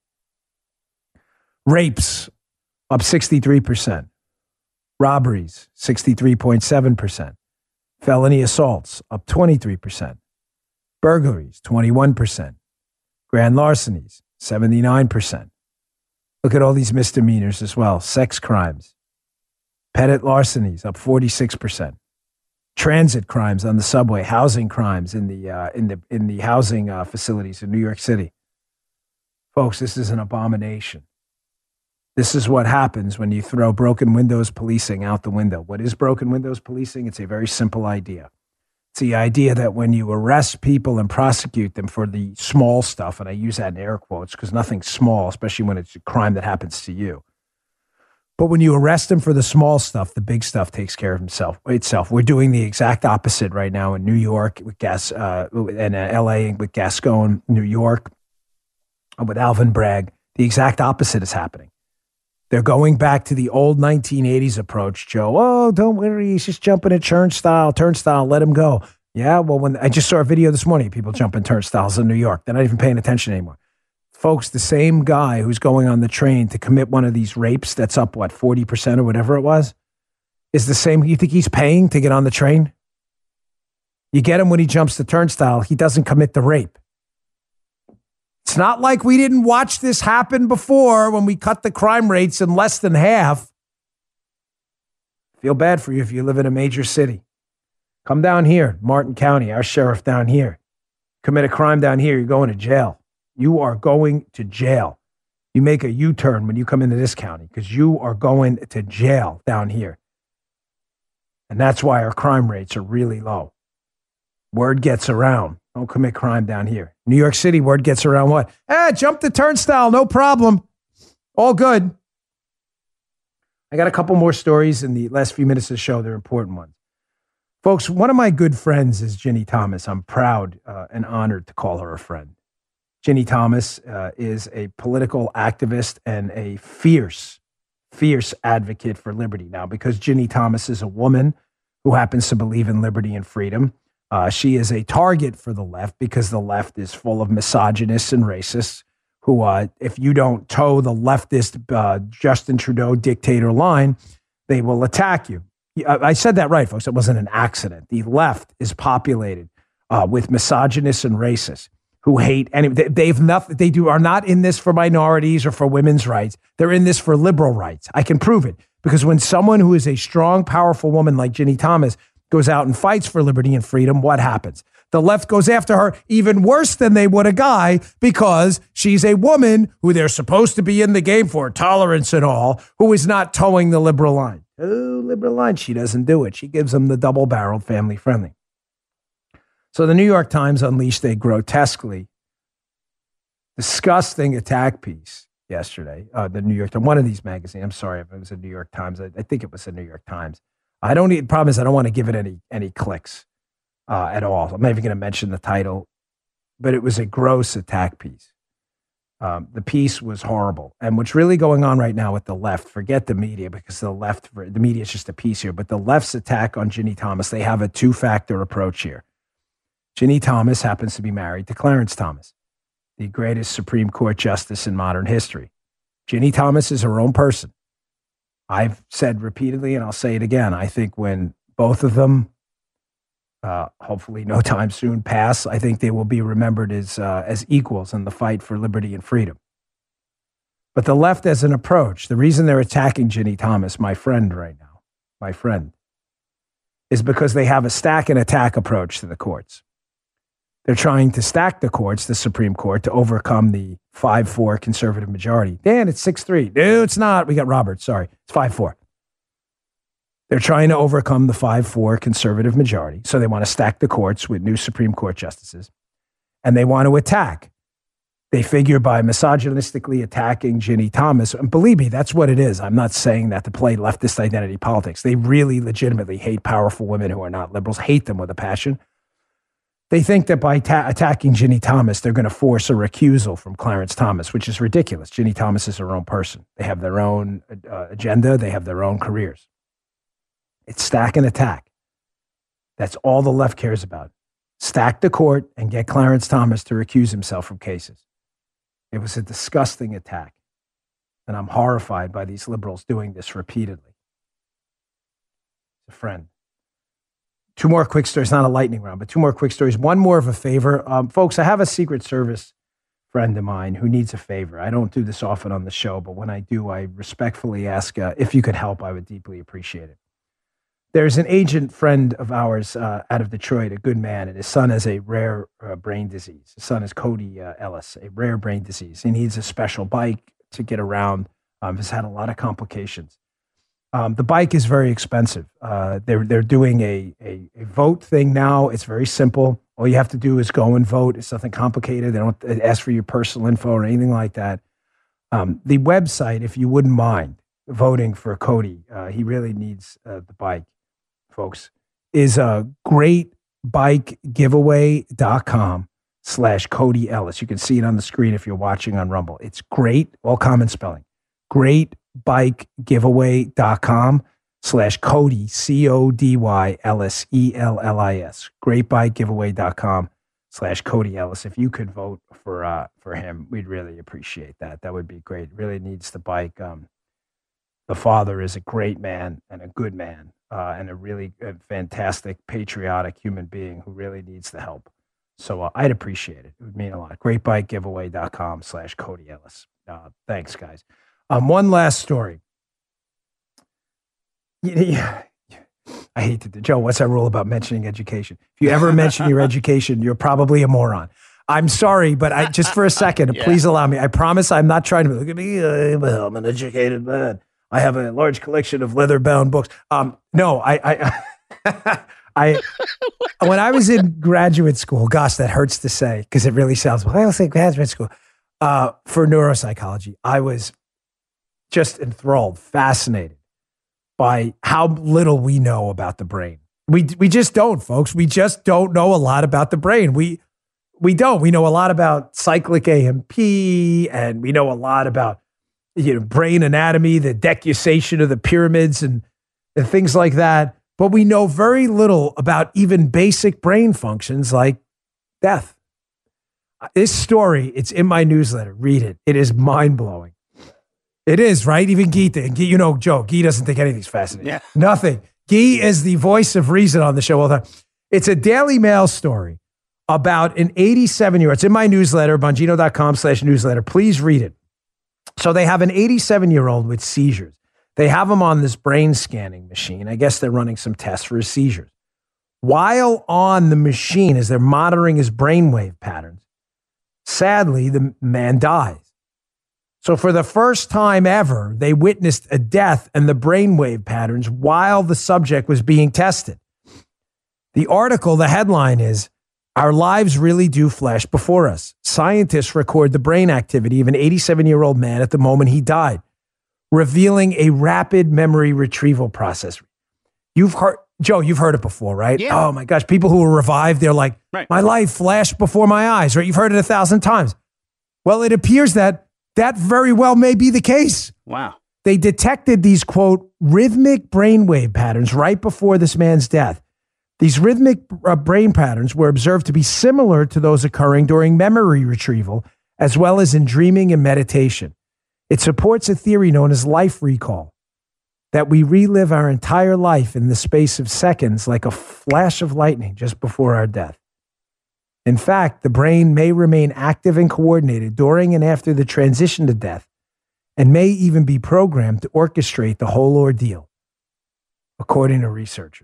Rapes up sixty-three percent. Robberies, sixty-three point seven percent. Felony assaults, up twenty-three percent. Burglaries, twenty-one percent. Grand larcenies, seventy-nine percent. Look at all these misdemeanors as well. Sex crimes. Petty larcenies, up forty-six percent. transit crimes on the subway, housing crimes in the uh, in the in the housing uh, facilities in New York City. Folks, this is an abomination. This is what happens when you throw broken windows policing out the window. What is broken windows policing? It's a very simple idea. It's the idea that when you arrest people and prosecute them for the small stuff, and I use that in air quotes because nothing's small, especially when it's a crime that happens to you. But when you arrest them for the small stuff, the big stuff takes care of himself, itself. We're doing the exact opposite right now in New York with Gas, uh, and uh, L A with Gascon, New York with Alvin Bragg. The exact opposite is happening. They're going back to the old nineteen eighties approach, Joe. Oh, don't worry. He's just jumping a turnstile, turnstile, let him go. Yeah, well, when I just saw a video this morning, people jumping turnstiles in New York. They're not even paying attention anymore. Folks, the same guy who's going on the train to commit one of these rapes that's up, what, forty percent or whatever it was, is the same. You think he's paying to get on the train? You get him when he jumps the turnstile. He doesn't commit the rape. It's not like we didn't watch this happen before when we cut the crime rates in less than half. Feel bad for you if you live in a major city. Come down here, Martin County, our sheriff down here. Commit a crime down here, you're going to jail. You are going to jail. You make a U-turn when you come into this county because you are going to jail down here. And that's why our crime rates are really low. Word gets around. Don't commit crime down here. New York City, word gets around what? Eh, jump the turnstile, no problem. All good. I got a couple more stories in the last few minutes of the show. They're important ones. Folks, one of my good friends is Ginny Thomas. I'm proud uh, and honored to call her a friend. Ginny Thomas uh, is a political activist and a fierce, fierce advocate for liberty. Now, because Ginny Thomas is a woman who happens to believe in liberty and freedom, Uh, she is a target for the left because the left is full of misogynists and racists who, uh, if you don't toe the leftist uh, Justin Trudeau dictator line, they will attack you. I said that right, folks. It wasn't an accident. The left is populated uh, with misogynists and racists who hate any. They, they've nothing. They do are not in this for minorities or for women's rights. They're in this for liberal rights. I can prove it because when someone who is a strong, powerful woman like Ginny Thomas goes out and fights for liberty and freedom, what happens? The left goes after her even worse than they would a guy because she's a woman who they're supposed to be in the game for, tolerance and all, who is not towing the liberal line. Oh, liberal line. She doesn't do it. She gives them the double-barreled family friendly. So the New York Times unleashed a grotesquely disgusting attack piece yesterday. Uh, the New York Times, one of these magazines. I'm sorry if it was a New York Times. I, I think it was the New York Times. I don't need, the problem is I don't want to give it any any clicks uh, at all. I'm not even going to mention the title, but it was a gross attack piece. Um, the piece was horrible. And what's really going on right now with the left, forget the media because the left, the media is just a piece here, but the left's attack on Ginny Thomas, they have a two-factor approach here. Ginny Thomas happens to be married to Clarence Thomas, the greatest Supreme Court justice in modern history. Ginny Thomas is her own person. I've said repeatedly, and I'll say it again, I think when both of them, uh, hopefully no time soon, pass, I think they will be remembered as uh, as equals in the fight for liberty and freedom. But the left as an approach, the reason they're attacking Ginny Thomas, my friend right now, my friend, is because they have a stack and attack approach to the courts. They're trying to stack the courts, the Supreme Court, to overcome the five four conservative majority. Dan, it's six three. No, it's not. We got Roberts. Sorry. It's five four. They're trying to overcome the five four conservative majority. So they want to stack the courts with new Supreme Court justices. And they want to attack. They figure by misogynistically attacking Ginny Thomas, and believe me, that's what it is. I'm not saying that to play leftist identity politics. They really legitimately hate powerful women who are not liberals, hate them with a passion. They think that by ta- attacking Ginny Thomas, they're going to force a recusal from Clarence Thomas, which is ridiculous. Ginny Thomas is her own person. They have their own uh, agenda. They have their own careers. It's stack and attack. That's all the left cares about. Stack the court and get Clarence Thomas to recuse himself from cases. It was a disgusting attack. And I'm horrified by these liberals doing this repeatedly. A friend. Two more quick stories, not a lightning round, but two more quick stories. One more of a favor. Um, folks, I have a Secret Service friend of mine who needs a favor. I don't do this often on the show, but when I do, I respectfully ask uh, if you could help. I would deeply appreciate it. there's an agent friend of ours uh, out of Detroit, a good man, and his son has a rare uh, brain disease. His son is Cody uh, Ellis, a rare brain disease. He needs a special bike to get around. Um, has had a lot of complications. Um, the bike is very expensive. Uh, they're they're doing a, a a vote thing now. It's very simple. All you have to do is go and vote. It's nothing complicated. They don't ask for your personal info or anything like that. Um, the website, if you wouldn't mind voting for Cody, uh, he really needs uh, the bike, folks, is uh, greatbikegiveaway.com slash Cody Ellis. You can see it on the screen if you're watching on Rumble. It's great, all common spelling. Greatbikegiveaway.com slash Cody, C O D Y Ellis, E L L I S. Greatbikegiveaway.com slash Cody Ellis. If you could vote for uh, for him, we'd really appreciate that. That would be great. Really needs the bike. Um, the father is a great man and a good man uh, and a really uh, fantastic, patriotic human being who really needs the help. So uh, I'd appreciate it. It would mean a lot. Greatbikegiveaway.com slash Cody Ellis. Uh, thanks, guys. Um, one last story. Yeah, I hate to do, Joe, what's that rule about mentioning education? If you ever mention your education, you're probably a moron. I'm sorry, but I just for a second, yeah. please allow me. I promise I'm not trying to look at me. Uh, I'm an educated man. I have a large collection of leather-bound books. Um, no, I, I, I, when I was in graduate school, gosh, that hurts to say because it really sounds, well, I don't say graduate school, uh, for neuropsychology, I was just enthralled, fascinated by how little we know about the brain. We we just don't, folks. We just don't know a lot about the brain. We we don't. We know a lot about cyclic A M P, and we know a lot about you know brain anatomy, the decussation of the pyramids, and, and things like that. But we know very little about even basic brain functions like death. This story, it's in my newsletter. Read it. It is mind-blowing. It is, right? Even Gita, and Guy, you know, Joe, Guy doesn't think anything's fascinating. Yeah. Nothing. Guy is the voice of reason on the show all the time. It's a Daily Mail story about an eighty-seven-year-old. It's in my newsletter, bongino.com slash newsletter. Please read it. So they have an eighty-seven-year-old with seizures. They have him on this brain scanning machine. I guess they're running some tests for his seizures. While on the machine, as they're monitoring his brainwave patterns, sadly, the man dies. So for the first time ever, they witnessed a death and the brainwave patterns while the subject was being tested. The article, the headline is, "Our lives really do flash before us. Scientists record the brain activity of an eighty-seven-year-old man at the moment he died, revealing a rapid memory retrieval process." You've heard, Joe, you've heard it before, right? Yeah. Oh my gosh, people who are revived, they're like, right. My life flashed before my eyes, right? You've heard it a thousand times. Well, it appears that that very well may be the case. Wow. They detected these, quote, rhythmic brainwave patterns right before this man's death. These rhythmic uh, brain patterns were observed to be similar to those occurring during memory retrieval, as well as in dreaming and meditation. It supports a theory known as life recall, that we relive our entire life in the space of seconds like a flash of lightning just before our death. In fact, the brain may remain active and coordinated during and after the transition to death, and may even be programmed to orchestrate the whole ordeal, according to researchers.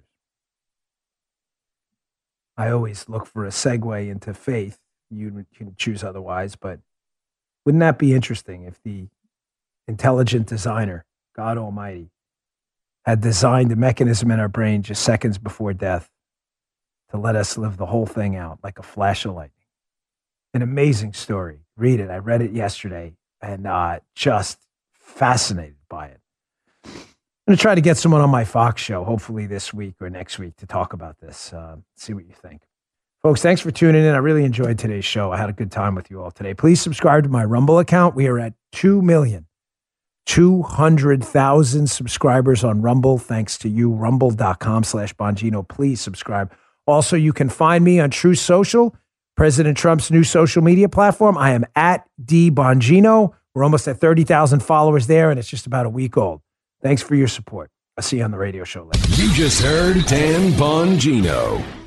I always look for a segue into faith. You can choose otherwise, but wouldn't that be interesting if the intelligent designer, God Almighty, had designed a mechanism in our brain just seconds before death to let us live the whole thing out like a flash of lightning? An amazing story. Read it. I read it yesterday and uh, just fascinated by it. I'm going to try to get someone on my Fox show, hopefully this week or next week, to talk about this. Uh, see what you think. Folks, thanks for tuning in. I really enjoyed today's show. I had a good time with you all today. Please subscribe to my Rumble account. We are at two million two hundred thousand subscribers on Rumble. Thanks to you, rumble.com slash Bongino. Please subscribe. Also, you can find me on Truth Social, President Trump's new social media platform. I am at D Bongino. We're almost at thirty thousand followers there, and it's just about a week old. Thanks for your support. I'll see you on the radio show later. You just heard Dan Bongino.